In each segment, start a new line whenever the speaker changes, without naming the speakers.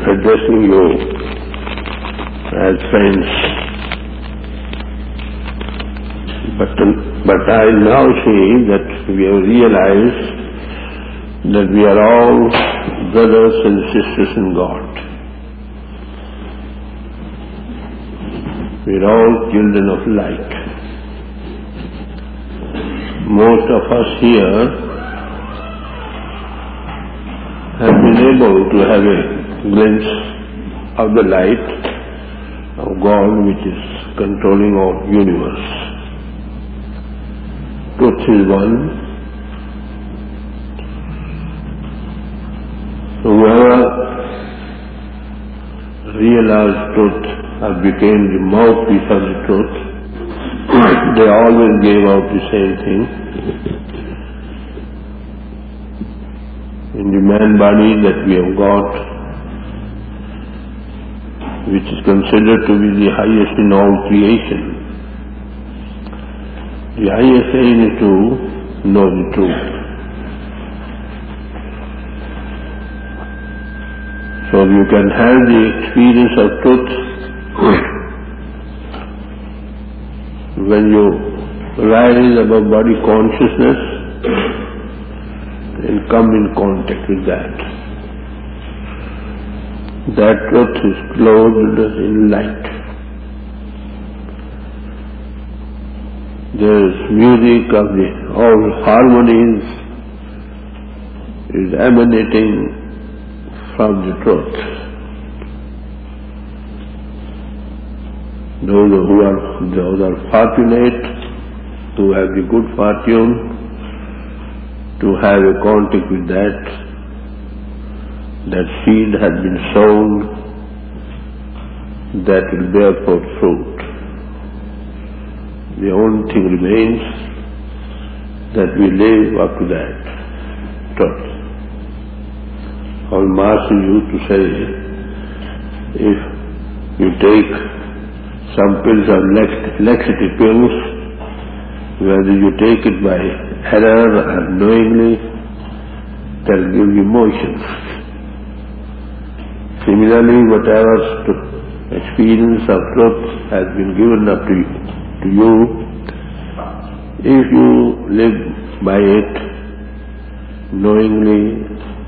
addressing you as friends. But I now see that we have realized that we are all brothers and sisters in God. We are all children of light. Most of us here have been able to have a glimpse of the light of God which is controlling our universe. Truth is one. Whoever realized truth or became the mouthpiece of the truth, they always gave out the same thing. In the man body that we have got, which is considered to be the highest in all creation, the highest aim is to know the truth. So you can have the experience of truth when you rise above body consciousness and come in contact with that. That truth is clothed in light. There is music of all harmonies is emanating from the truth. Those are fortunate who have the good fortune to have a contact with that seed has been sown, that will bear forth fruit. The only thing remains that we live up to that truth. Our master used to say, if you take some pills of laxity pills, whether you take it by error or knowingly, that will give you motions. Similarly, whatever experience of truth has been given up to you, if you live by it knowingly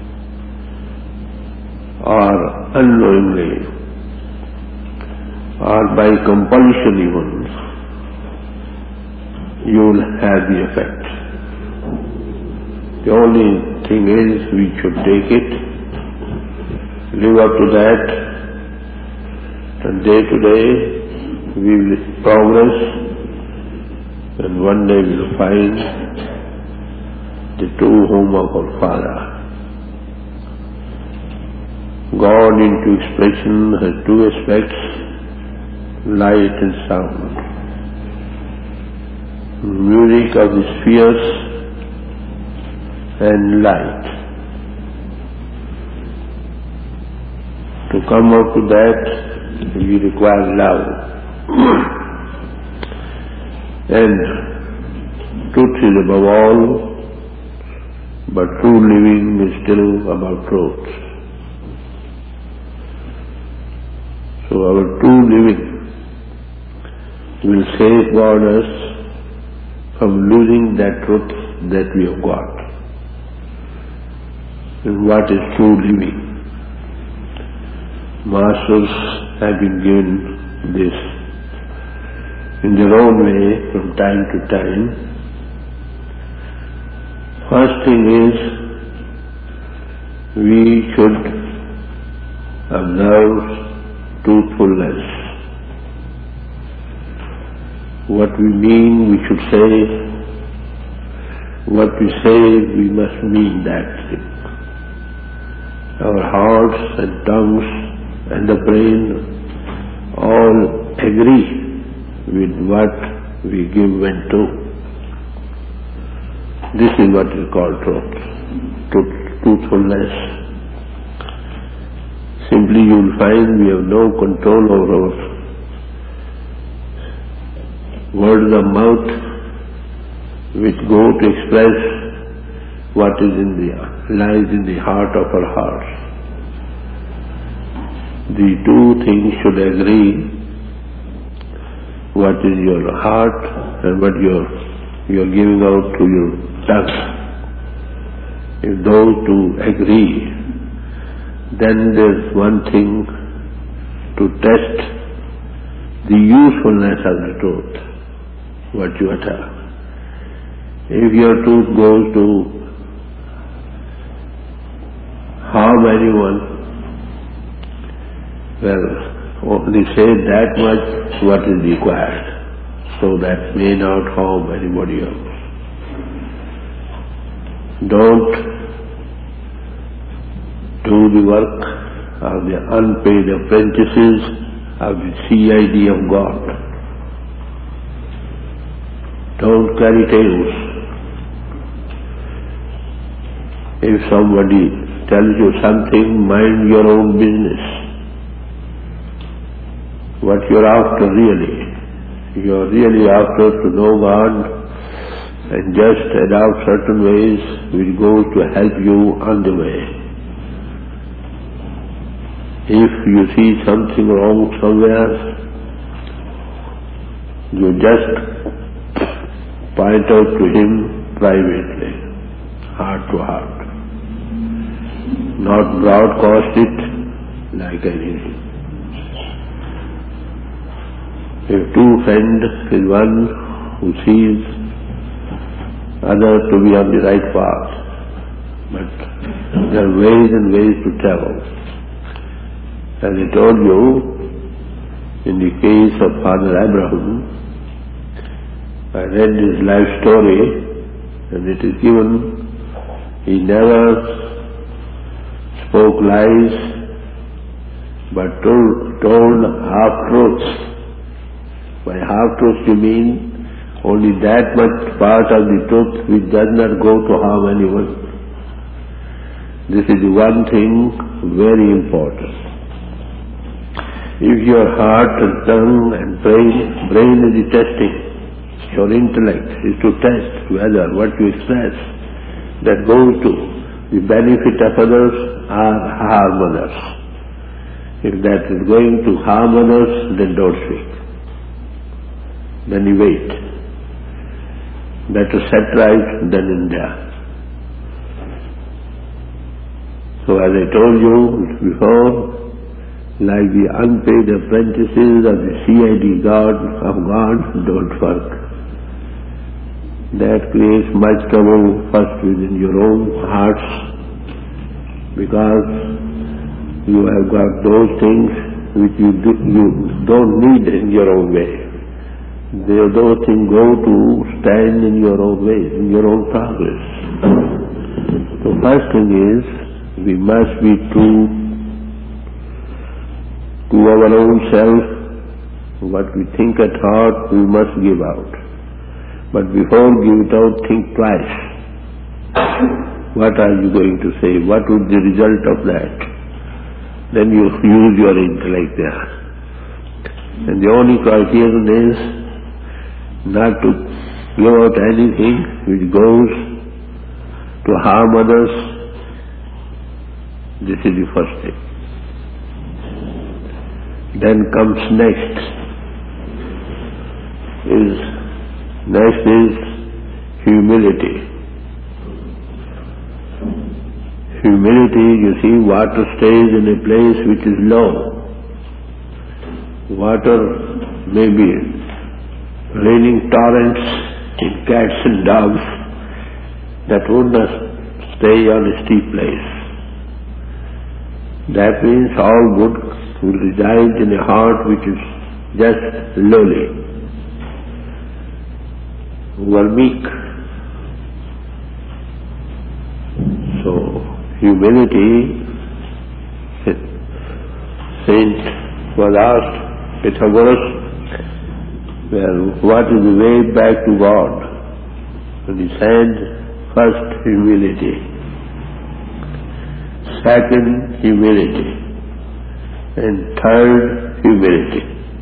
or unknowingly, or by compulsion even, you will have the effect. The only thing is we should take it, live up to that, and day to day we will progress, and one day we will find the true home of our Father. God into expression has two aspects, light and sound. Music of the spheres and light. To come up to that, we require love. And truth is above all, but true living is still about truth. So our true living will safeguard us from losing that truth that we have got. And what is true living? Masters have been given this in their own way from time to time. First thing is, we should observe truthfulness. What we mean, we should say. What we say, we must mean that thing. Our hearts and tongues and the brain all agree with what we give vent to. This is what is called truthfulness. Simply you will find we have no control over our words of mouth which go to express what is lies in the heart of our hearts. the two things should agree, what is your heart and what you're giving out to your tongue. If those two agree, then there's one thing to test the usefulness of the truth, what you utter. If your truth goes to harm anyone, well, only say that much what is required, so that may not harm anybody else. Don't do the work of the unpaid apprentices of the CID of God. Don't carry tales. If somebody tells you something, mind your own business. What you're after really. You're really after to know God and just adopt certain ways which go to help you on the way. If you see something wrong somewhere, you just point out to him privately, heart to heart. Not broadcast it like anything. If two friends is one who sees other to be on the right path, but there are ways and ways to travel. As I told you, in the case of Father Abraham, I read his life story, and it is given, he never spoke lies, but told half-truths. By half-truths you mean only that much part of the truth which does not go to harm anyone. This is the one thing very important. If your heart and tongue and brain is the testing, your intellect is to test whether what you express that goes to the benefit of others or harm others. If that is going to harm others, then don't speak. Then you wait. Better set right than in there. So as I told you before, like the unpaid apprentices of the CID of God, don't work. That creates much trouble first within your own hearts, because you have got those things which you don't need in your own way. Those things go to stand in your own way, in your own progress. The first thing is, we must be true to our own self. What we think at heart, we must give out. But before give it out, think twice. What are you going to say? What would the result of that? Then you use your intellect there. And the only criterion is not to give out anything which goes to harm others. This is the first thing. Then comes next is humility. Humility, you see, water stays in a place which is low. Water may be raining torrents in cats and dogs, that would not stay on a steep place. That means all good will reside in a heart which is just lowly, who are meek. So, humility, Saint was asked, Pythagoras, well, what is the way back to God? And he said, first humility, second humility, and third humility.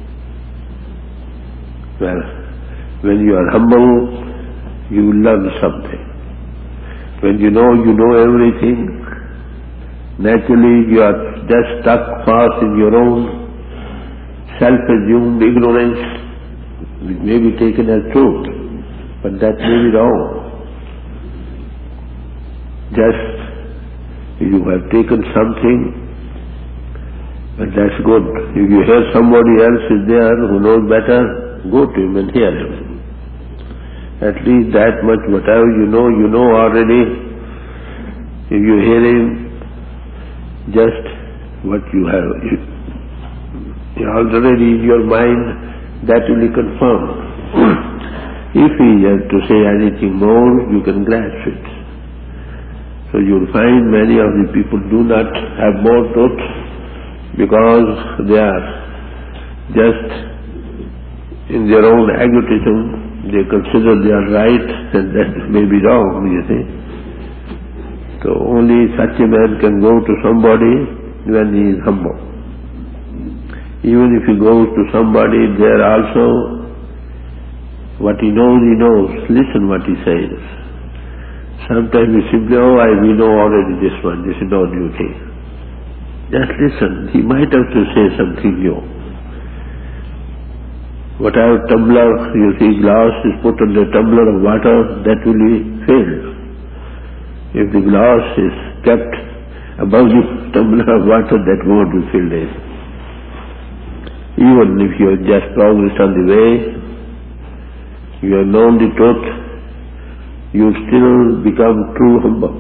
Well, when you are humble, you learn something. When you know everything, naturally you are just stuck fast in your own self-assumed ignorance, which may be taken as truth, but that may be wrong. Just you have taken something, but that's good. If you hear somebody else is there who knows better, go to him and hear him. At least that much, whatever you know already. If you hear him, just what you have already in your mind, that will be confirmed. If he has to say anything more, you can grasp it. So you'll find many of the people do not have more truth because they are just in their own egotism. They consider they are right and that may be wrong, you see. So only such a man can go to somebody when he is humble. Even if he goes to somebody, there also what he knows, listen what he says. Sometimes we simply, we know already this one, this is no new thing. Just listen, he might have to say something new. Whatever tumbler, you see glass is put on the tumbler of water, that will be filled. If the glass is kept above the tumbler of water, that won't be filled in. Even if you have just progressed on the way, you have known the truth, you still become true humble.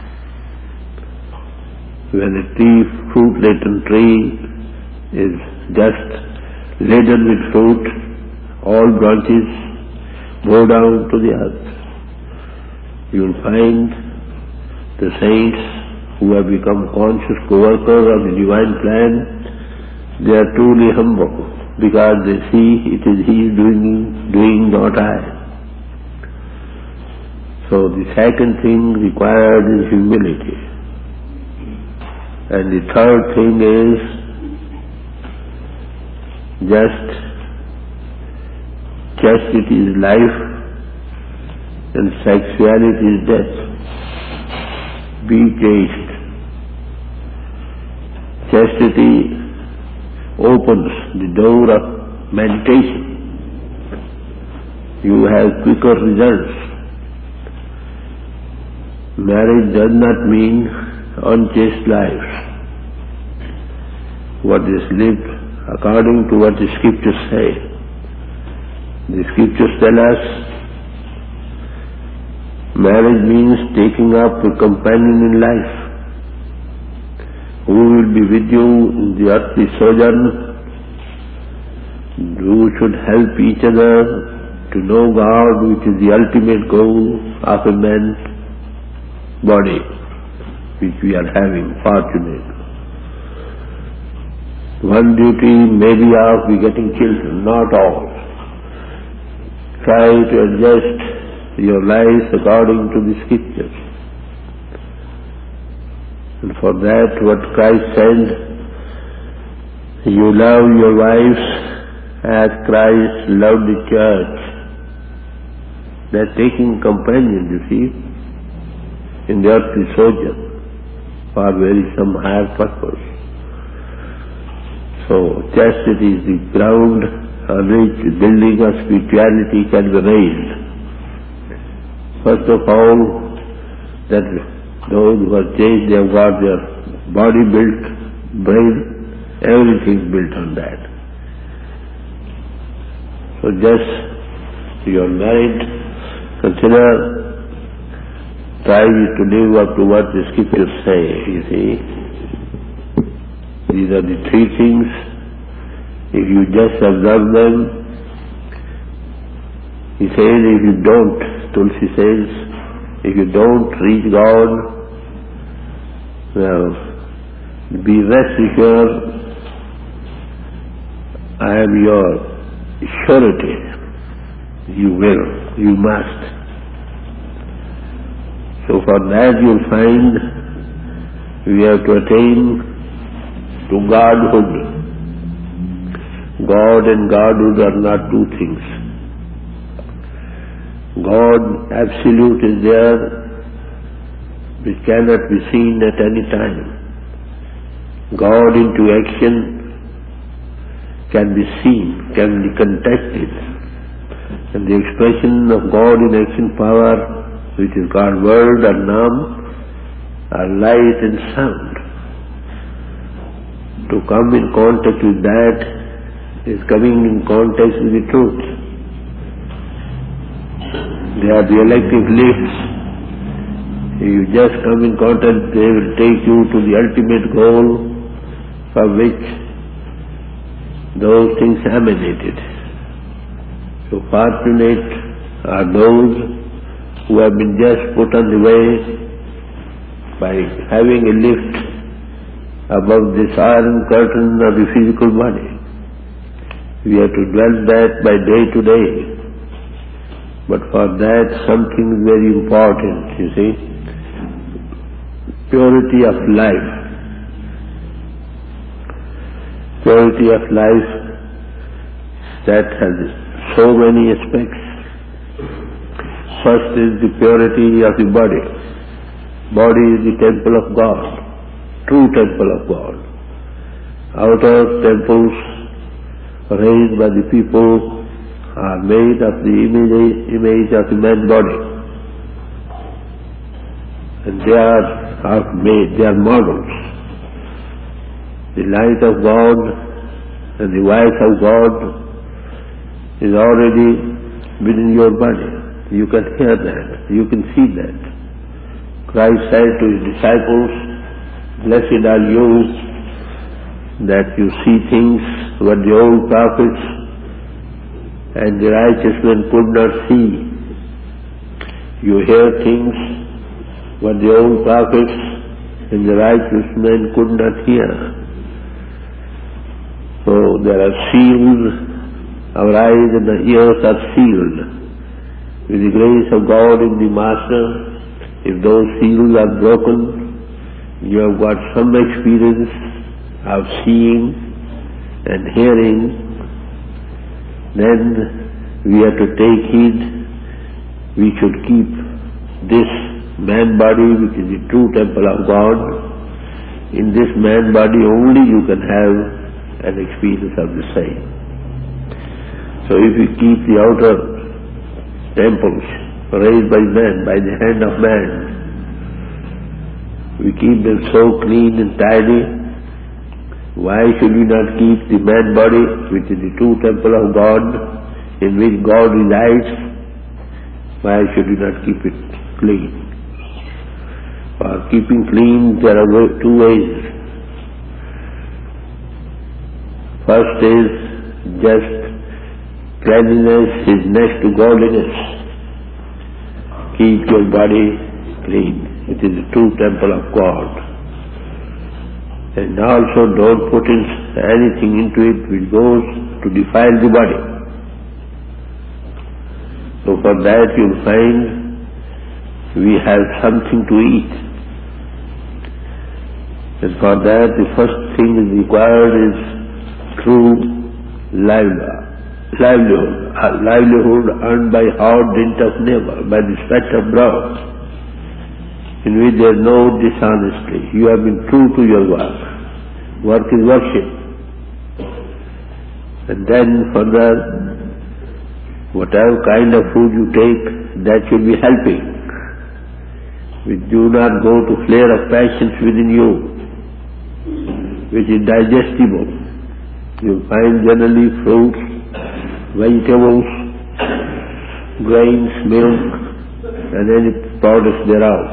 When a fruit-laden tree is just laden with fruit, all branches go down to the earth. You will find the saints who have become conscious co-workers of the divine plan, they are truly humble because they see it is he doing, not I. So the second thing required is humility. And the third thing is just chastity is life and sexuality is death. Be chaste. Chastity opens the door of meditation. You have quicker results. Marriage does not mean unchaste life. What is lived according to what the scriptures say. The scriptures tell us marriage means taking up a companion in life who will be with you in the earthly sojourn, who should help each other to know God, which is the ultimate goal of a man's body, which we are having, fortunate. One duty may be of begetting children, not all. Try to adjust your life according to the scriptures. And for that, what Christ said, you love your wives as Christ loved the church. They're taking companion, you see, in the earthly sojourn for some higher purpose. So chastity is the ground on which the building of spirituality can be raised. First of all, that those who are chaste, they have got their body built, brain, everything built on that. So just you are married, consider, try to live up to what the scriptures say, you see. These are the three things. If you just observe them, he says, if you don't, Tulsi says, if you don't reach God, well, be rest assured, I am your surety. You will, you must. So for that you'll find we have to attain to Godhood. God and Godhood are not two things. God absolute is there, which cannot be seen at any time. God into action can be seen, can be contacted. And the expression of God in action power, which is called word or nam, are light and sound. To come in contact with that is coming in contact with the truth. They are the electric lifts. If you just come in contact, they will take you to the ultimate goal from which those things emanated. So fortunate are those who have been just put on the way by having a lift above this iron curtain of the physical body. We have to dwell that by day to day. But for that something very important, you see. Purity of life. Purity of life, that has so many aspects. First is the purity of the body. Body is the temple of God, true temple of God. Outer temples raised by the people are made of the image of the man body. And they are models. The light of God and the voice of God is already within your body. You can hear that, you can see that. Christ said to his disciples, "Blessed are you that you see things what the old prophets and the righteous men could not see. You hear things what the old prophets and the righteous men could not hear." So there are sealed, our eyes and our ears are sealed. With the grace of God in the Master, if those seals are broken, you have got some experience of seeing and hearing, then we have to take heed. We should keep this man body, which is the true temple of God. In this man body only you can have an experience of the same. So if you keep the outer temples raised by man, by the hand of man, we keep them so clean and tidy, why should we not keep the man body, which is the true temple of God, in which God resides? Why should we not keep it clean? For keeping clean, there are two ways. First is just cleanliness is next to godliness. Keep your body clean. It is the true temple of God. And also don't put in anything into it which goes to defile the body. So for that you'll find we have something to eat. And for that the first thing is required is true livelihood earned by hard dint of labor, by the sweat of brow, in which there is no dishonesty. You have been true to your work. Work is worship. And then further, whatever kind of food you take, that should be helping. We do not go to flare of passions within you, which is digestible. You find generally fruits, vegetables, grains, milk, and any products thereof.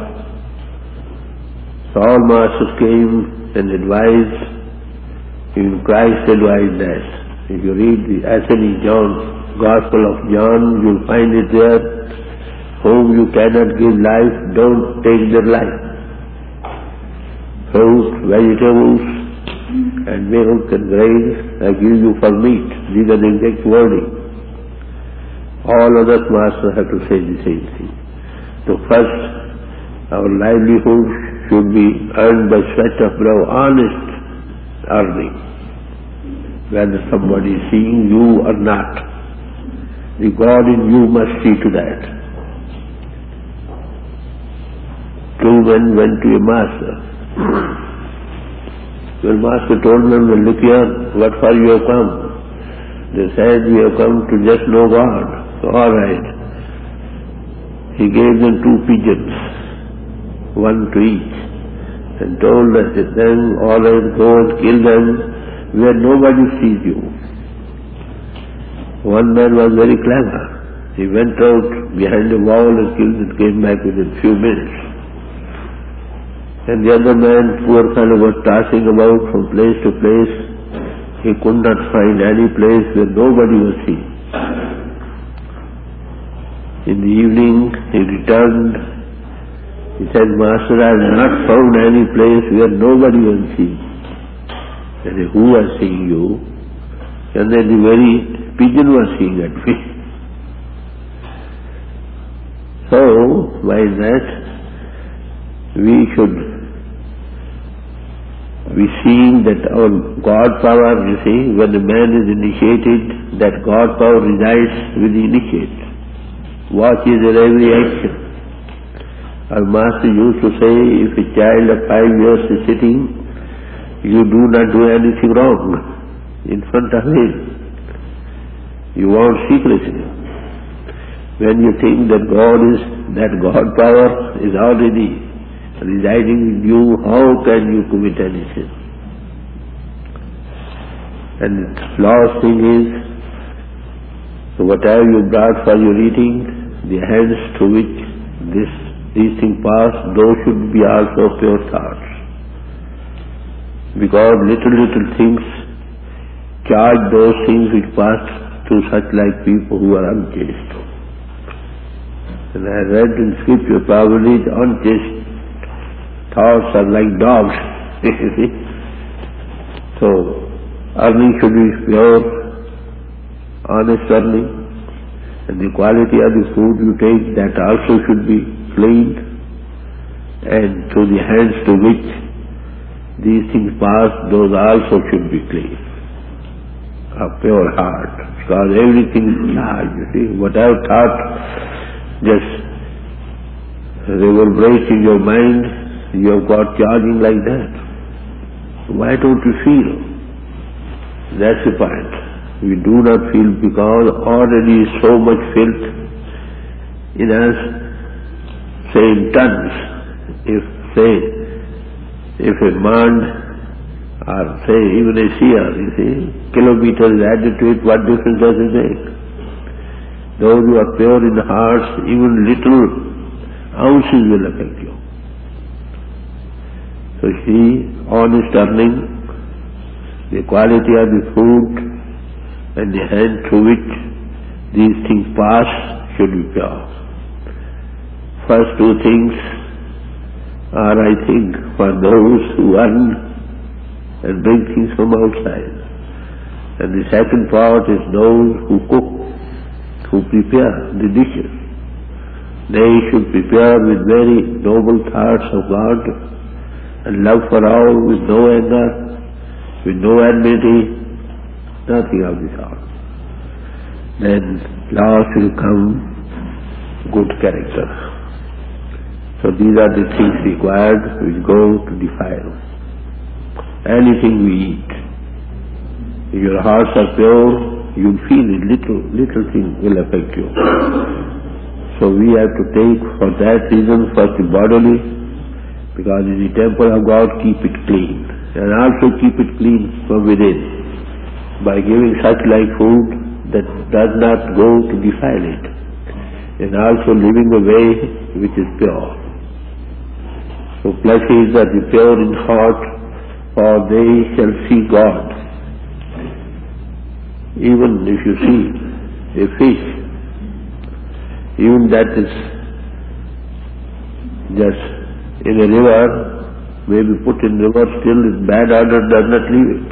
So all masters came and advised, even Christ advised that. If you read the Gospel of John, you'll find it there, whom you cannot give life, don't take their life. Fruit, vegetables, and milk and grains, I give you for meat. These are the exact wording. All other masters have to say the same thing. So first, our livelihood should be earned by sweat of brow, honest earning, whether somebody is seeing you or not. The God in you must see to that. Two men went to a master. Your master told them, well, look here, what for you have come? They said, we have come to just know God. So, all right. He gave them 2 pigeons, 1 to each, and told them, all right, go and kill them where nobody sees you. One man was very clever. He went out behind a wall and killed and came back within a few minutes. And the other man, poor fellow, was tossing about from place to place. He could not find any place where nobody was seen. In the evening, he returned. He said, Master, I have not found any place where nobody was seen. I said, who was seeing you? And then the very pigeon was seeing at me. So, by that, we should be seeing that our God power, you see, when the man is initiated, that God power resides with the initiate. Watch his every action. Our master used to say, if a child of 5 years is sitting, you do not do anything wrong in front of him. You want secrecy. When you think that God power is already residing in you, how can you commit any sin? And the last thing is, whatever you brought for your eating, the hands through which these things pass, those should be also pure thoughts. Because little things charge those things which pass to such like people who are unchaste. And I read in scripture, probably the unchaste thoughts are like dogs, you see. So, earning should be pure, honest earning, and the quality of the food you take, that also should be cleaned, and through the hands to which these things pass, those also should be clean. A pure heart, because everything is charged, you see. Whatever thought just reverberates in your mind, you have got charging like that. Why don't you feel? That's the point. We do not feel because already so much filth in us, say in tons. If a man, or say even a seer, you see, kilometers added to it, what difference does it make? Those who are pure in the hearts, even little ounces will affect you. So see, honest earning, the quality of the food, and the hand through which these things pass should be pure. First 2 things are, I think, for those who earn and bring things from outside. And the second part is those who cook, who prepare the dishes. They should prepare with very noble thoughts of God and love for all, with no anger, with no enmity, nothing of the sort. Then last will come good character. So these are the things required which go to defile anything we eat. If your hearts are pure, you'll feel it, little thing will affect you. So we have to take for that reason first the bodily, because in the temple of God keep it clean, and also keep it clean from within, by giving such like food that does not go to defile it, and also living a way which is pure. So blessed is that the pure in heart, for they shall see God. Even if you see a fish, even that is just in a river, may be put in river, still its bad odor does not leave it.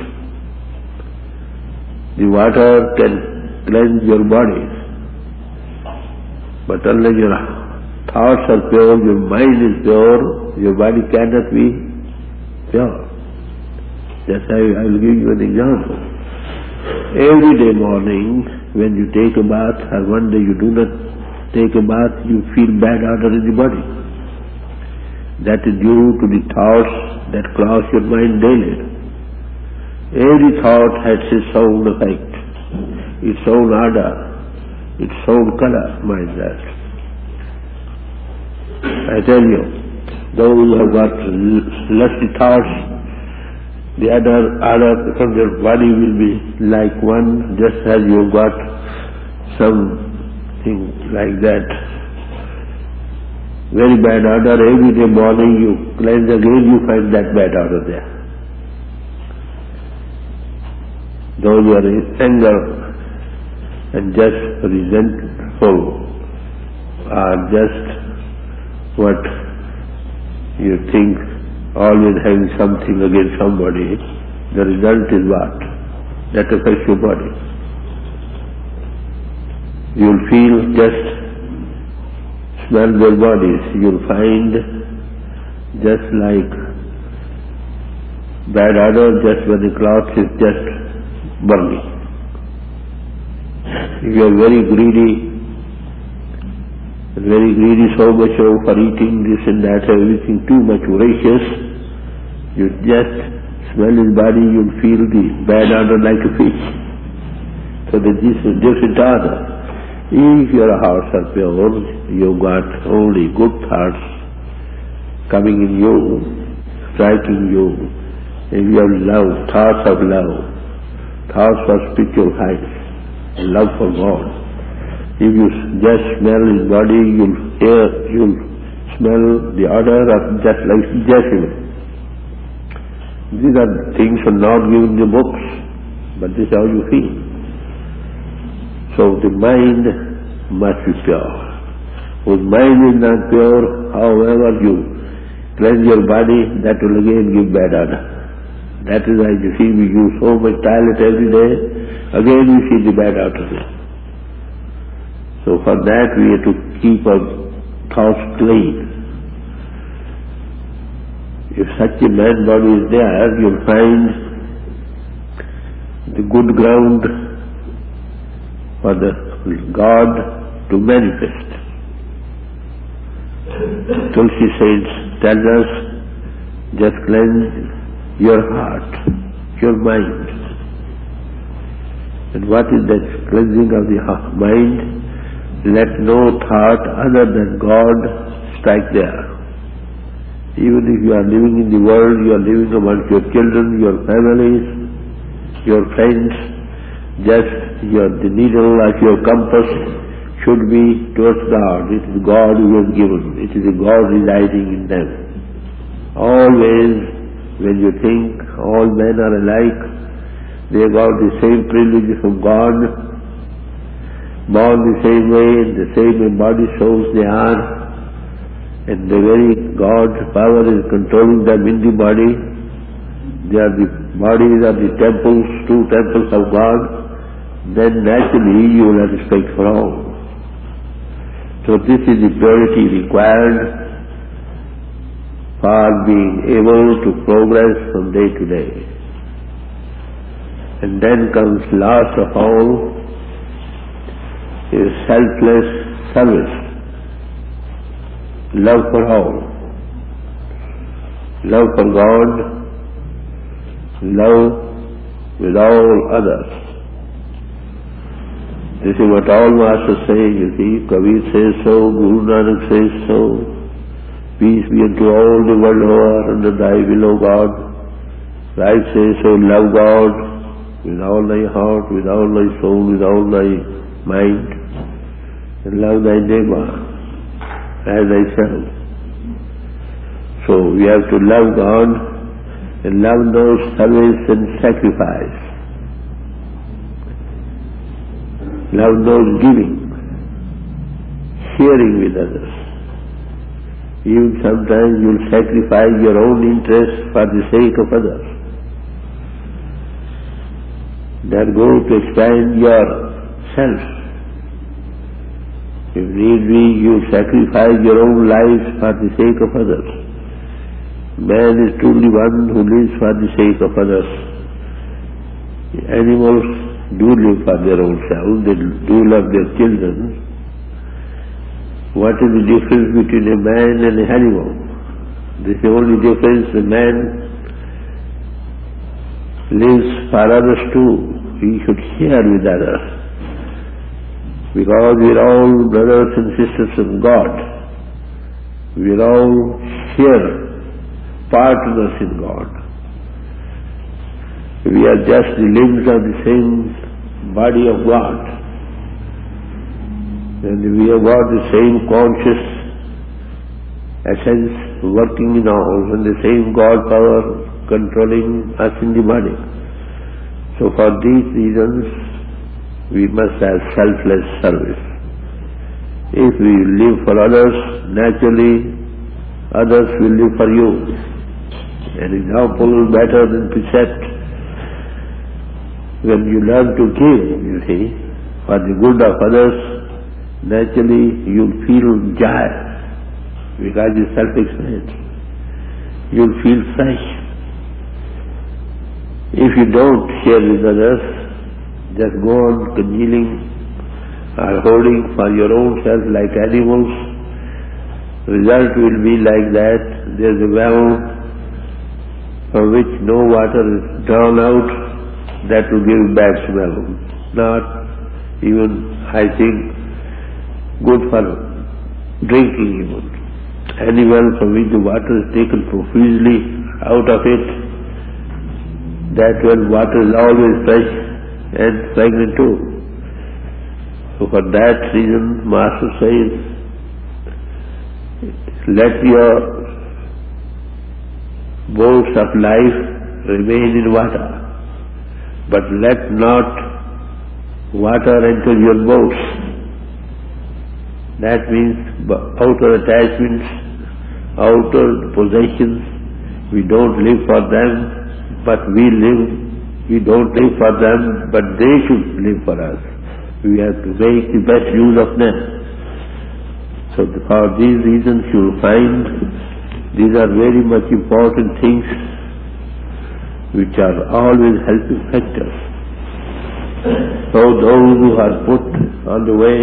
The water can cleanse your body, but unless your thoughts are pure, your mind is pure, your body cannot be pure. Just I will give you an example. Every day morning, when you take a bath, or one day you do not take a bath, you feel bad odor in the body. That is due to the thoughts that cross your mind daily. Every thought has its own effect, its own order, its own color, mind that. I tell you, those who have got lusty thoughts, the other order from their body will be like one, just as you got something like that. Very bad odor, every day morning you cleanse again, you find that bad odor there. Those who are in anger and just resentful are just what you think, always having something against somebody. The result is what? That affects your body. You'll feel just smell their bodies, you'll find just like bad odor just when the cloth is just burning. If you are very greedy so much for eating this and that, everything too much voracious, you just smell his body, you'll feel the bad odor like a fish. So this is a different order. If your hearts are pure, you've got only good thoughts coming in you, striking you. If you have love, thoughts of love, thoughts of spiritual height, love for God. If you just smell his body, you'll smell the odor of just like jasmine. These are things are not given in the books, but this is how you feel. So the mind must be pure. Whose mind is not pure, however you cleanse your body, that will again give bad odor. That is why you see we use so much toilet every day, again we see the bad odor. So for that we have to keep our thoughts clean. If such a man body is there, you'll find the good ground for the God to manifest. Tulsi saints tell us, just cleanse your heart, your mind. And what is that cleansing of the mind? Let no thought other than God strike there. Even if you are living in the world, you are living amongst your children, your families, your friends, just the needle of your compass should be towards God. It is God who has given. It is God residing in them. Always, when you think all men are alike, they have got the same privileges from God, born the same way, in the same embodied souls they are, and the very God's power is controlling them in the body. They are the bodies are the temples, two temples of God. Then naturally you will have respect for all. So this is the purity required for being able to progress from day to day. And then comes last of all is selfless service, love for all, love for God, love with all others. This is what all masters say, you see. Kabir says so, Guru Nanak says so. Peace be unto all the world over under thy will, O God. Right says so, love God with all thy heart, with all thy soul, with all thy mind, and love thy neighbor as thyself. So we have to love God and love those service and sacrifice. Love those giving, sharing with others. Even sometimes you'll sacrifice your own interests for the sake of others. They are going to expand yourself. If need be, you sacrifice your own life for the sake of others. Man is truly one who lives for the sake of others. The animals do live for their own selves, they do love their children. What is the difference between a man and an animal? This is the only difference. The man lives for others too. We should share with others. Because we are all brothers and sisters of God. We are all share partners in God. We are just the limbs of the same body of God. And we have got the same conscious essence working in all, and the same God power controlling us in the body. So for these reasons, we must have selfless service. If we live for others, naturally others will live for you. An example better than precept. When you learn to give, you see, for the good of others, naturally you'll feel joy, because it's self-explanatory. You'll feel fresh. If you don't share with others, just go on congealing or holding for your own self like animals, result will be like that. There's a well from which no water is drawn out, that will give bad smell. Not even, I think, good for drinking even. Any well from which the water is taken profusely out of it, that well water is always fresh and fragrant too. So for that reason, Master says, let your bowls of life remain in water, but let not water enter your bowls. That means outer attachments, outer possessions, we don't live for them, but we live. We don't live for them, but they should live for us. We have to make the best use of them. So for these reasons you will find these are very much important things which are always helping factors. So those who are put on the way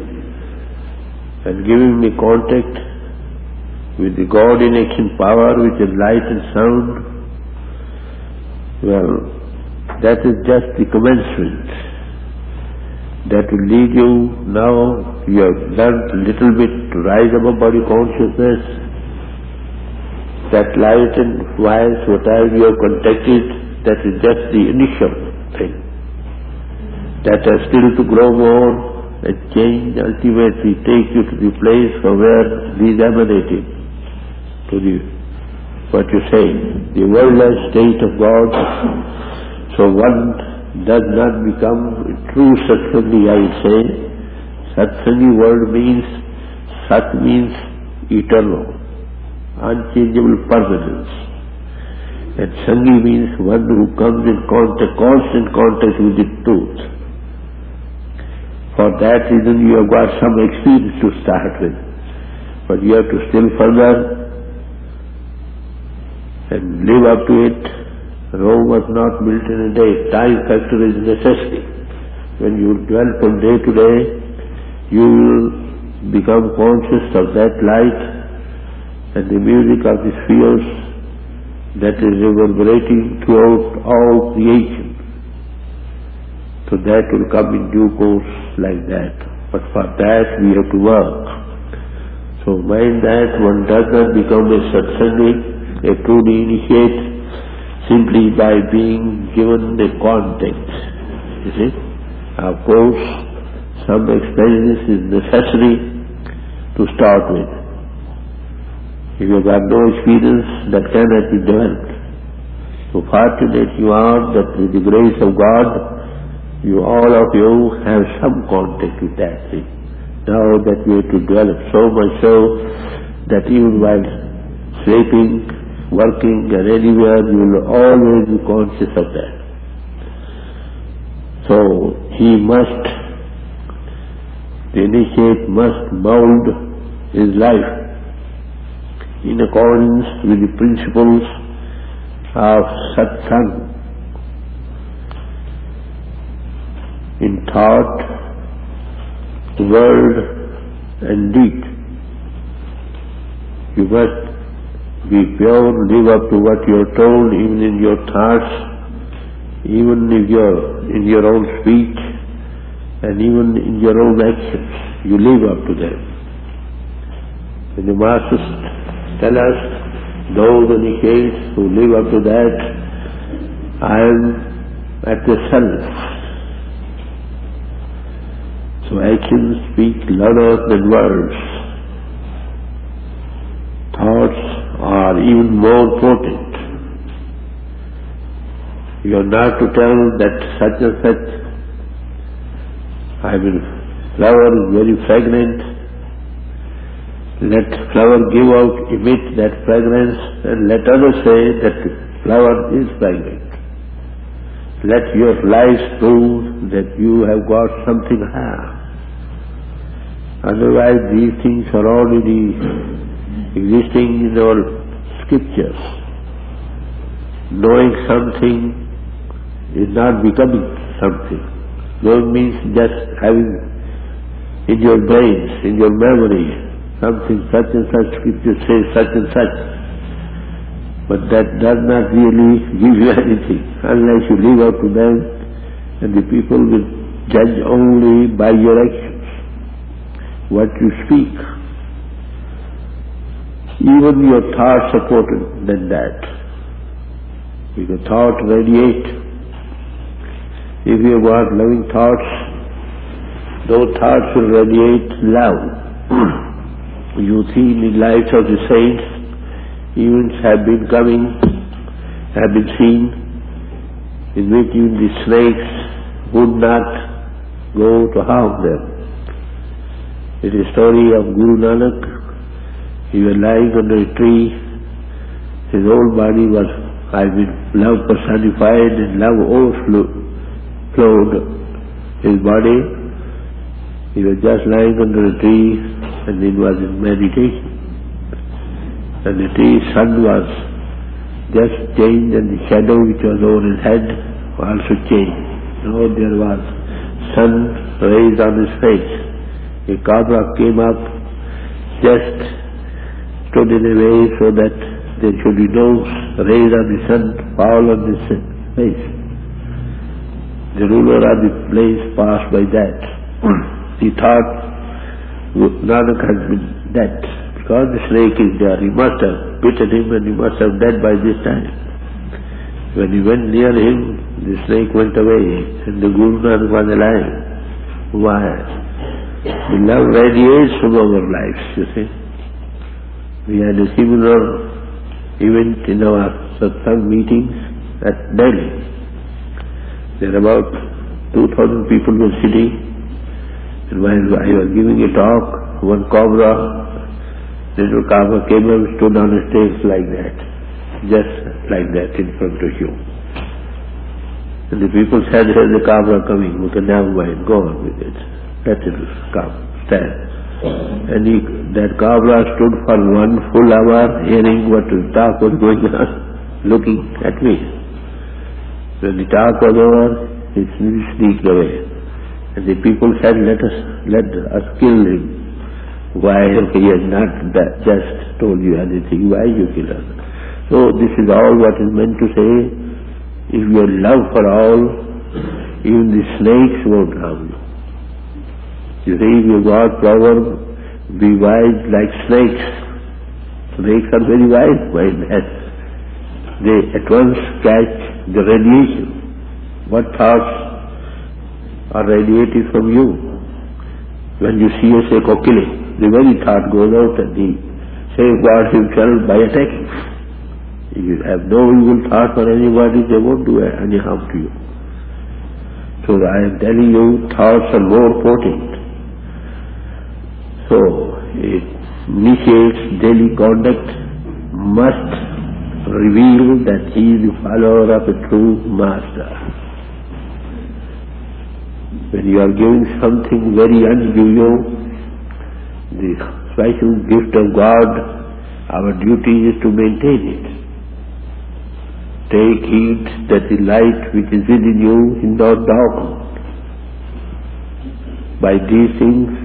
and giving me contact with the God in action power, which is light and sound, well, that is just the commencement. That will lead you now, you have learned a little bit to rise above body consciousness. That light and wires, whatever you have contacted, that is just the initial thing. That has still to grow more and change, ultimately take you to the place from where these emanated, to the, what you say, the worldless state of God. So one does not become a true Satsangi, I would say. Satsangi word means, Sat means eternal, unchangeable permanence. And Sangi means one who comes in contact, constant contact with the truth. For that reason you have got some experience to start with. But you have to still further and live up to it. Rome was not built in a day. Time factor is necessity. When you dwell from day to day, you will become conscious of that light and the music of the spheres that is reverberating throughout all creation. So that will come in due course like that. But for that we have to work. So mind that one does not become a Satsangi, a truly initiate, simply by being given a contact. You see? Of course, some experience is necessary to start with. If you have no experience, that cannot be developed. So fortunate you are that with the grace of God, you all of you have some contact with that thing. Now that we have to develop so much so that even while sleeping, working and anywhere, you will always be conscious of that. So he must, the initiate must mold his life in accordance with the principles of satsang, in thought, word and deed. You must be pure, live up to what you are told, even in your thoughts, even if in your own speech and even in your own actions, you live up to them. When the Masters tell us, those initiates who live up to that, I am at the self. So actions speak louder than words. Thoughts are even more potent. You are not to tell that such and such, flower is very fragrant. Let flower give out, emit that fragrance, and let others say that flower is fragrant. Let your lives prove that you have got something higher. Otherwise these things are already existing in our scriptures. Knowing something is not becoming something. Knowing means just having in your brains, in your memory, something such and such, scripture says such and such. But that does not really give you anything unless you live up to them, and the people will judge only by your actions, what you speak. Even your thoughts are potent than that. If a thought radiate, if you have got loving thoughts, those thoughts will radiate love. You see in the lives of the saints, events have been coming, have been seen, in which even the snakes would not go to harm them. It is a story of Guru Nanak. He was lying under a tree. His whole body was, love personified, and love overflowed his body. He was just lying under a tree, and he was in meditation. And the tree's sun was just changed, and the shadow which was over his head also changed. Now there was sun rays on his face. A cobra came up, just stood in a way so that there should be no rays of the sun fall on his face. The ruler of the place passed by that. He thought Nanak has been dead, because the snake is there. He must have bitten him, and he must have died by this time. When he went near him, the snake went away, and the Guru Nanak was alive. Why? The love radiates from our lives, you see. We had a similar event in our satsang meetings at Delhi. There were about 2,000 people were sitting, and while I was giving a talk, one little cobra came and stood on a stage like that, just like that in front of you. And the people said, "Here's the cobra coming, we can never mind, go on with it. Let it come, stand." And that cobra stood for 1 full hour, hearing what the talk was going on, looking at me. When the talk was over, he sneaked away. And the people said, let us kill him. Why he has not just told you anything? Why you kill us? So this is all what is meant to say. If you have love for all, even the snakes won't harm you. You see, we have got proverb, be wise like snakes. Snakes are very wise by that. They at once catch the radiation. What thoughts are radiated from you? When you see a kokile, the very thought goes out and he safeguards himself by attacking. If you have no evil thought for anybody, they won't do any harm to you. So I am telling you, thoughts are more potent. So, it initiates daily conduct must reveal that he is the follower of a true master. When you are giving something very unusual, the special gift of God, our duty is to maintain it. Take heed that the light which is within you is not darkened. By these things,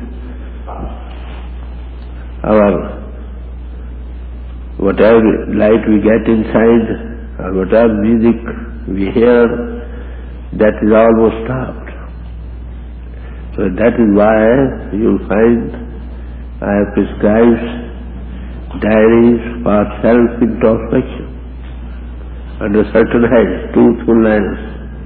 whatever light we get inside, or whatever music we hear, that is almost stopped. So that is why you'll find I have prescribed diaries for self-introspection under certain heads, truthfulness,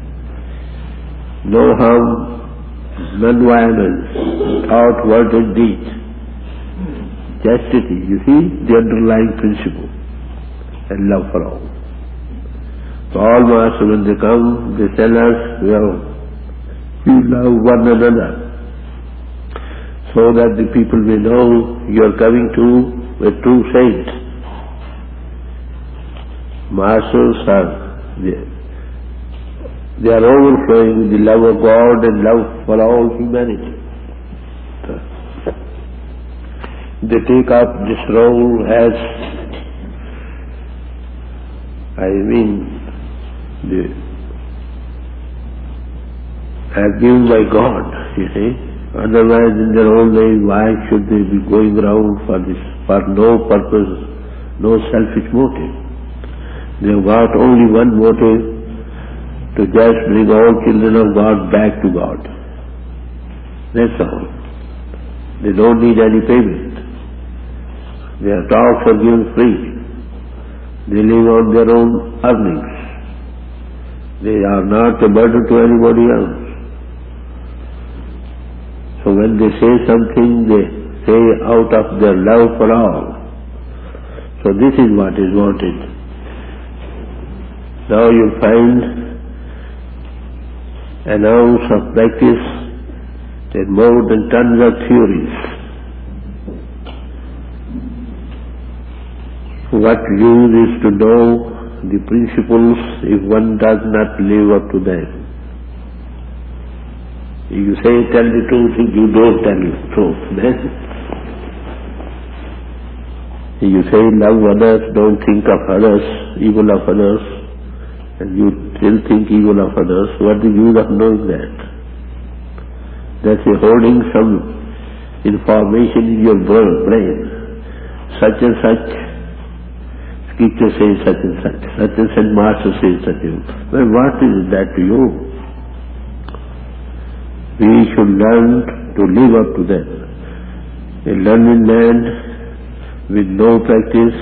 no harm, non-violence, thought, word and deed, chastity, you see the underlying principle, and love for all. So all masters, when they come, they tell us, you love one another, so that the people may know you are coming to a true saint. Masters are there. They are overflowing with the love of God and love for all humanity. They take up this role as, as given by God, you see. Otherwise, in their own way, why should they be going around for this, for no purpose, no selfish motive? They have got only one motive, to just bring all children of God back to God. That's all. They don't need any payment. Their talks are given free. They live on their own earnings. They are not a burden to anybody else. So when they say something, they say out of their love for all. So this is what is wanted. Now you find an ounce of practice, there are more than tons of theories. What use is to know the principles if one does not live up to them? If you say tell the truth, if you don't tell the truth, then if you say love others, don't think of others, evil of others, and you still think evil of others, what is the use of knowing that? That's holding some information in your brain. Such and such, scripture says such and such master says such and such. Well, what is that to you? We should learn to live up to that. A learned man with no practice,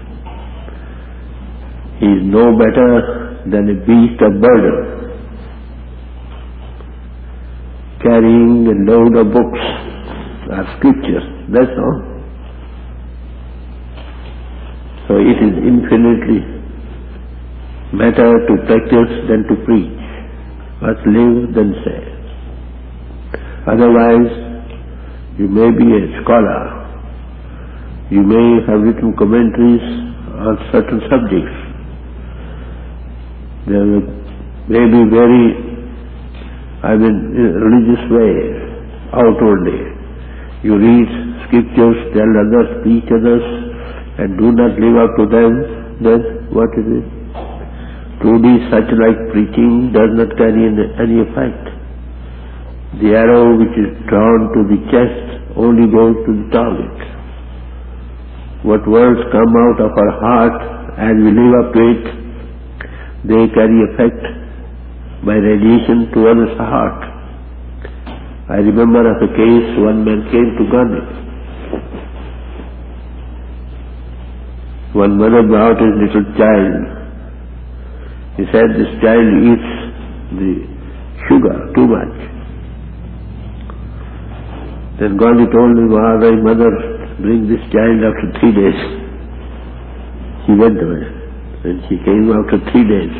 he is no better than a beast of burden, carrying a load of books or scriptures, that's all. So it is infinitely better to practice than to preach. First live, then say. Otherwise, you may be a scholar, you may have written commentaries on certain subjects. There may be very, in a religious way, outwardly. You read scriptures, tell others, teach others, and do not live up to them, then what is it? Truly such like preaching does not carry any effect. The arrow which is drawn to the chest only goes to the target. What words come out of our heart as we live up to it, they carry effect by radiation to others' heart. I remember of a case, one man came to Gandhi. One mother brought his little child. He said, this child eats the sugar too much. Then Gandhi told him, all right, mother, bring this child after 3 days. She went away. And she came after 3 days.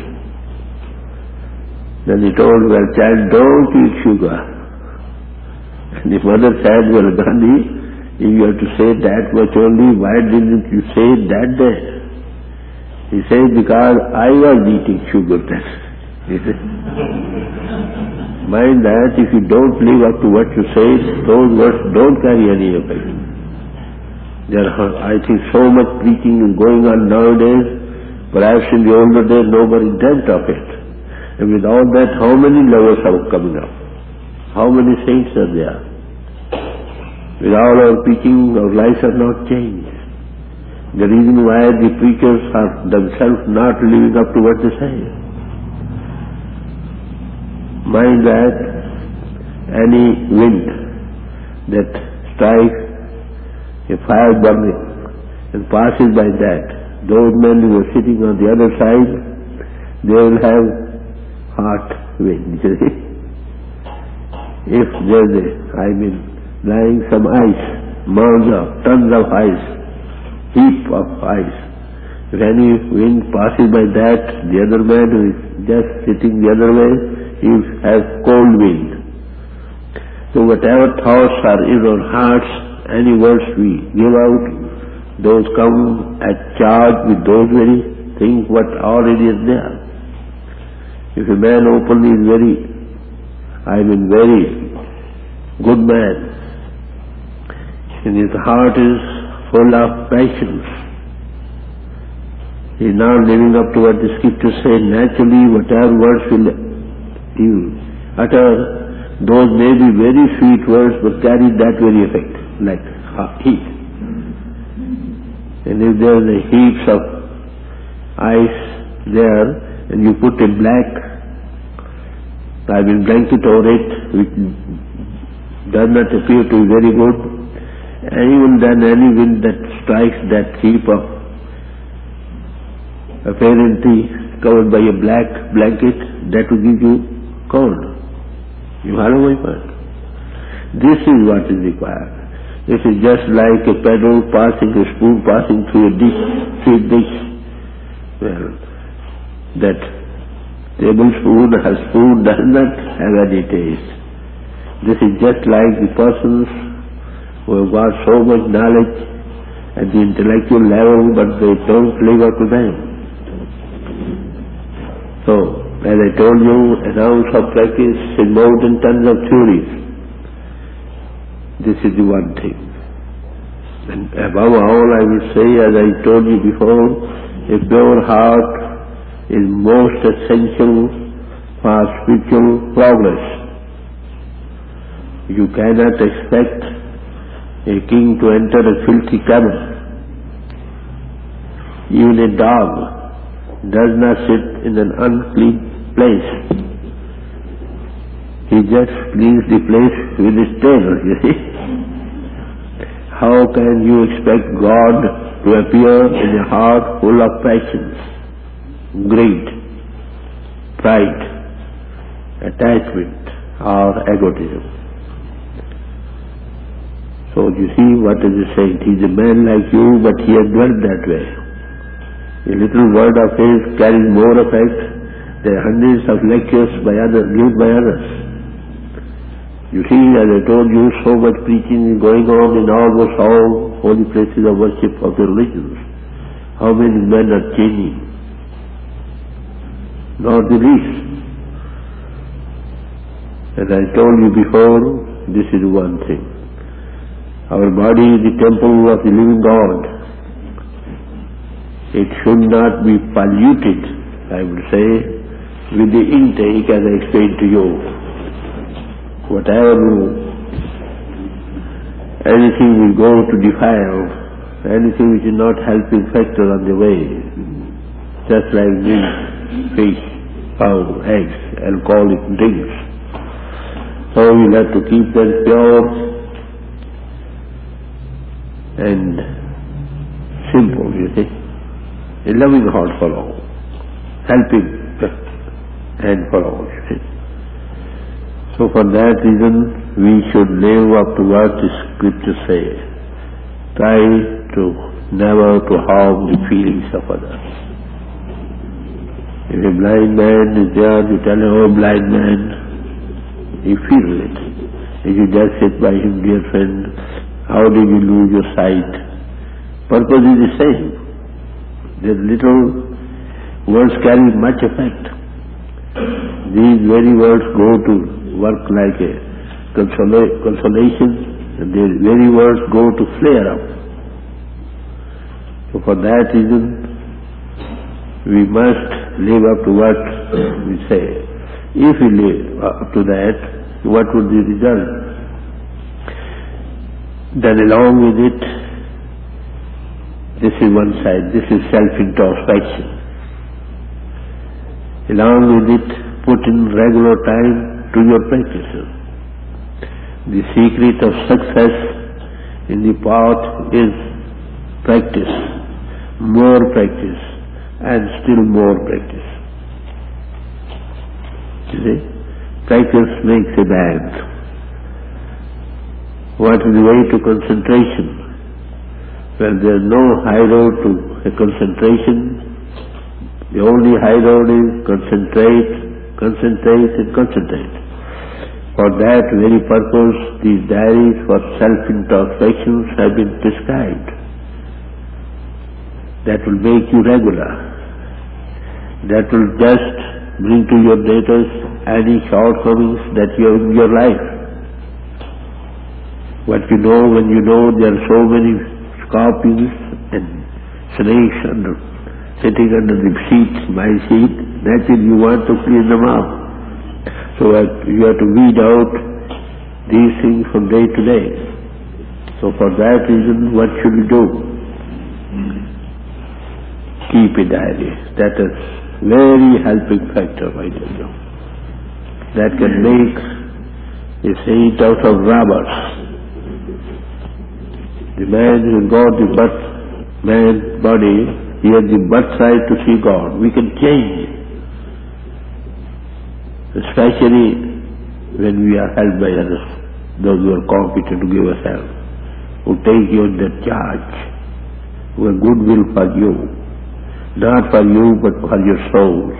Then he told, well, child, don't eat sugar. And the mother said, well, Gandhi, if you have to say that much only, why didn't you say it that day? He said, because I was eating sugar then. He said, mind that if you don't live up to what you say, those words don't carry any effect. There are, I think, so much preaching is going on nowadays. Perhaps in the older days nobody dreamt of it. And with all that, how many lovers are coming up? How many saints are there? With all our preaching, our lives are not changed. The reason why the preachers are themselves not living up to what they say. mind that any wind that strikes a fire burning and passes by that, those men who are sitting on the other side, they will have hot wind. If there's lying some ice, mounds of, tons of ice, heap of ice, if any wind passes by that, the other man who is just sitting the other way, he has cold wind. So whatever thoughts are in our hearts, any words we give out, those come at charge with those very things what already is there. If a man openly is very good man, and his heart is full of passions, he is not living up to what the scriptures say. Naturally, whatever words he will utter, those may be very sweet words, but carry that very effect, like heat. And if there are heaps of ice there, and you put a blanket over it, which does not appear to be very good, and even then any wind that strikes that heap of apparently covered by a black blanket, that will give you cold. You follow my point? This is what is required. This is just like a paddle passing, a spoon passing through a dish. Well, that tablespoon or spoon does not have any taste. This is just like the persons who have got so much knowledge at the intellectual level, but they don't live up to them. So, as I told you, an ounce of practice is more than tons of theories. This is the one thing. And above all, I will say, as I told you before, a pure heart is most essential for spiritual progress. You cannot expect a king to enter a filthy cabin. Even a dog does not sit in an unclean place. He just cleans the place with his tail, you see. How can you expect God to appear in a heart full of passions, greed, pride, attachment, or egotism? So you see what is he saying? He is a man like you, but he has dwelt that way. A little word of his carries more effect than hundreds of lectures given by others. You see, as I told you, so much preaching is going on in almost all holy places of worship of the religions. How many men are changing? Not the least. As I told you before, this is one thing. Our body is the temple of the living God. It should not be polluted, I would say, with the intake, as I explained to you. Anything will go to defile, anything which is not helping factor on the way, just like milk, fish, fowl, eggs, alcoholic drinks. So we'll have to keep them pure and simple, you see. A loving heart for all, helping and for all, you see. So for that reason, we should live up to what the scriptures say. Try to never to harm the feelings of others. If a blind man is there, you tell him, oh blind man, he feels it. If you just sit by him, dear friend, how did you lose your sight? Purpose is the same. The little words carry much effect. These very words go to work like a consolation, and these very words go to flare up. So for that reason, we must live up to what we say. If we live up to that, what would be the result? Then along with it, this is one side, this is self-introspection. Along with it, put in regular time to your practices. The secret of success in the path is practice, more practice, and still more practice. You see? Practice makes a man. What is the way to concentration? Well, there is no high road to a concentration. The only high road is concentrate, concentrate, and concentrate. For that very purpose, these diaries for self-introspections have been prescribed. That will make you regular. That will just bring to your notice any shortcomings that you have in your life. What you know when you know there are so many scorpions and snakes sitting under the seat, my seat, naturally you want to clean them up. So you have to weed out these things from day to day. So for that reason, what should we do? Keep a diary. That is very helping factor, I tell you. That can make a saint out of robbers. The man who got the man's body, he has the birthright to see God. We can change, especially when we are helped by others, those who are competent to give us help, who take you in their charge, who have goodwill for you, not for you but for your souls.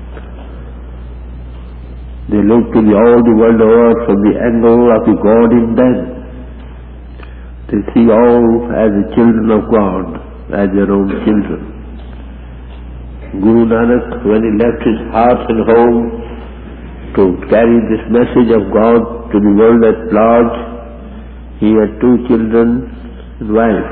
They look to all the world over from the angle of the God in them. They see all as the children of God, as their own children. Guru Nanak, when he left his heart and home to carry this message of God to the world at large, he had 2 children and wife.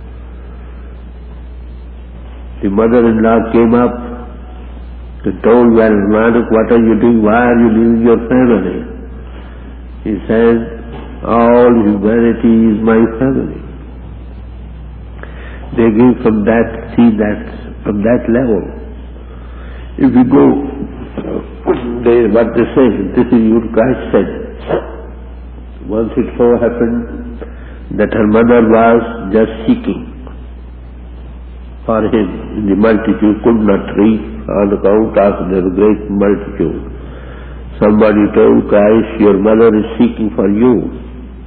The mother-in-law came up and told, well, Nanak, what are you doing? Why are you leaving your family? He said, all humanity is my family. They give from that level. If you go, what they say, this is what Christ said. Once it so happened that her mother was just seeking for him in the multitude, could not reach on account of the great multitude. Somebody told Christ, your mother is seeking for you.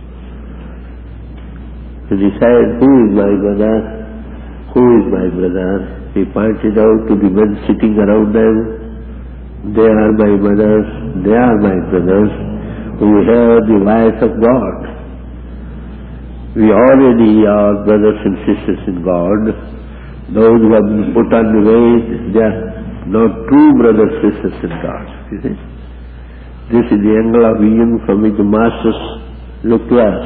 And he said, who is my brother? Who is my brother? He pointed out to the men sitting around them. They are my brothers, they are my brothers, who hear the voice of God. We already are brothers and sisters in God. Those who have been put on the way, they are now true brothers and sisters in God. You see? This is the angle of vision from which the masters look to us.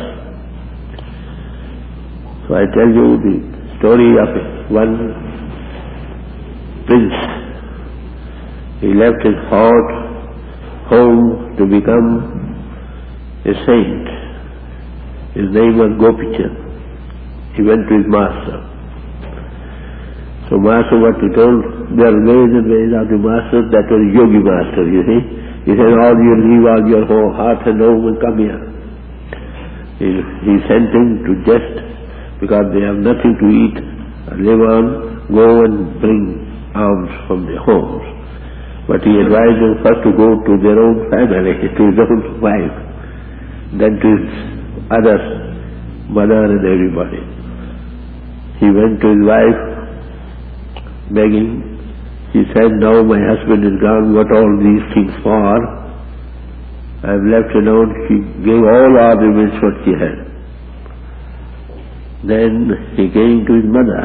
So I tell you the story of one prince. He left his home to become a saint. His name was Gopichand. He went to his master. So master, what he told, there are ways and ways of the master, that was yogi master, you see. He said, you leave all your whole heart and home and come here. He sent him to just, because they have nothing to eat, live on, go and bring alms from their homes. But he advised them first to go to their own family, to his own wife, then to his others, mother and everybody. He went to his wife, begging. He said, now my husband is gone, what all these things for? I have left alone. She gave all arguments what she had. Then he came to his mother.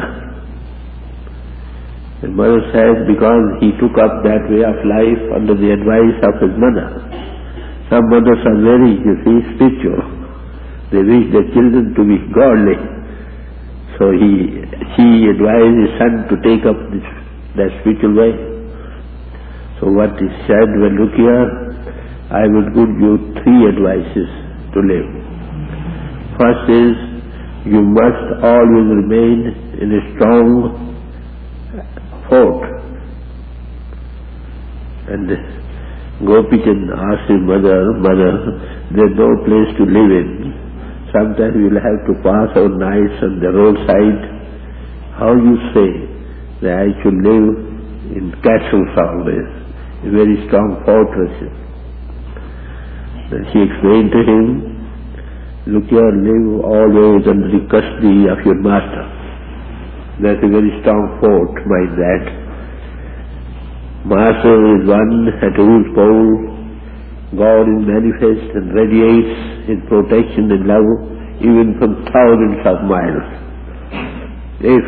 His mother said, because he took up that way of life under the advice of his mother. Some mothers are very, spiritual. They wish their children to be godly. So she advised his son to take up that spiritual way. So what he said, well, look here, I will give you 3 advices to live. First is, you must always remain in a strong fort. And Gopichand asked his mother, "Mother, there's no place to live in. Sometimes we'll have to pass our nights on the roadside. How you say that I should live in castles always, in very strong fortresses?" Then she explained to him, "Look here, live always under the custody of your master. That's a very strong fort, mind that. Master is one at whose pole God is manifest and radiates His protection and love even from thousands of miles. If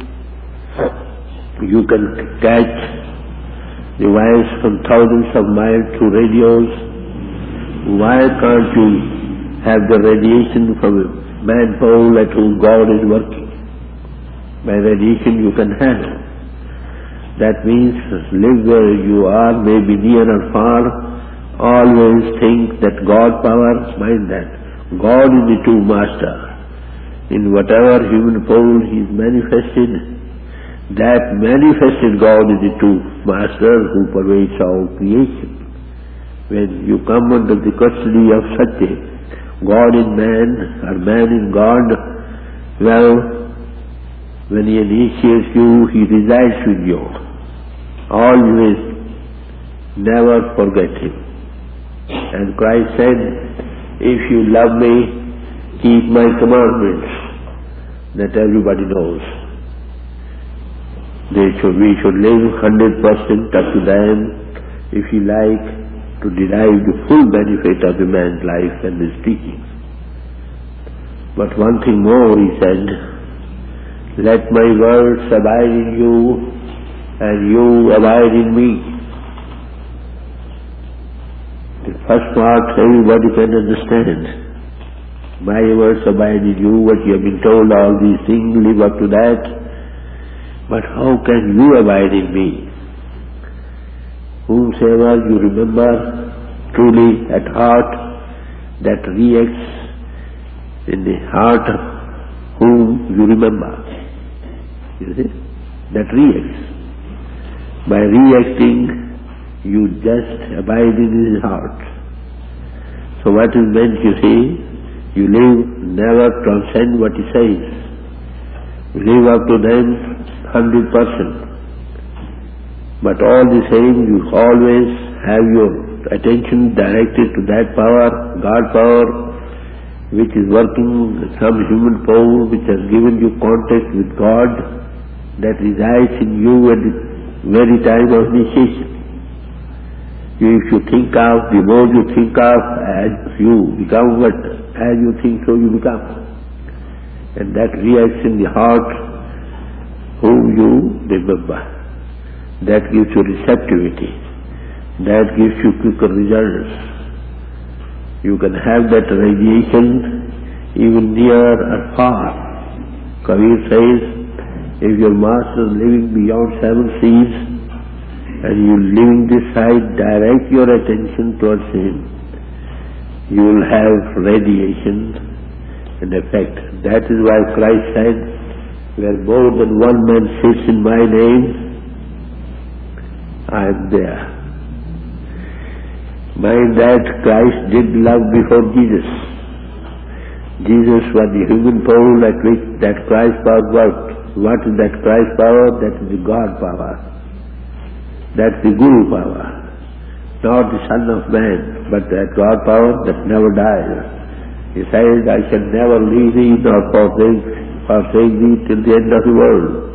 you can catch the wires from thousands of miles through radios, why can't you have the radiation from a man pole at whom God is working? By radiation you can handle. That means live where you are, maybe near or far, always think that God power, mind that. God is the true master. In whatever human pole He is manifested, that manifested God is the true master who pervades all creation. When you come under the custody of such a God in man or man in God, well, when He initiates you, He resides with you. Always never forget Him. And Christ said, "If you love me, keep my commandments." That everybody knows. We should live 100% up to them if you like to derive the full benefit of the man's life and his teachings. But one thing more, He said, "Let my words abide in you and you abide in me." The first part everybody can understand. My words abide in you, what you have been told, all these things, live up to that. But how can you abide in me? Whomsoever you remember truly at heart, that reacts in the heart of whom you remember. You see? That reacts. By reacting, you just abide in His heart. So what is meant, you see? You live, never transcend what He says. You live up to them 100%. But all the same, you always have your attention directed to that power, God power, which is working, some human power which has given you contact with God, that resides in you at the very time of initiation. If you think of, the more you think of, as you become what, as you think so you become. And that reacts in the heart whom you remember. That gives you receptivity. That gives you quicker results. You can have that radiation even near or far. Kabir says, if your master is living beyond 7 seas and you living this side, direct your attention towards him. You will have radiation and effect. That is why Christ said, where more than one man sits in my name, I am there. Mind that Christ did love before Jesus. Jesus was the human pole at which that Christ power worked. What is that Christ power? That is the God power. That's the Guru power. Not the Son of Man, but that God power that never dies. He says, I shall never leave thee nor forsake thee till the end of the world.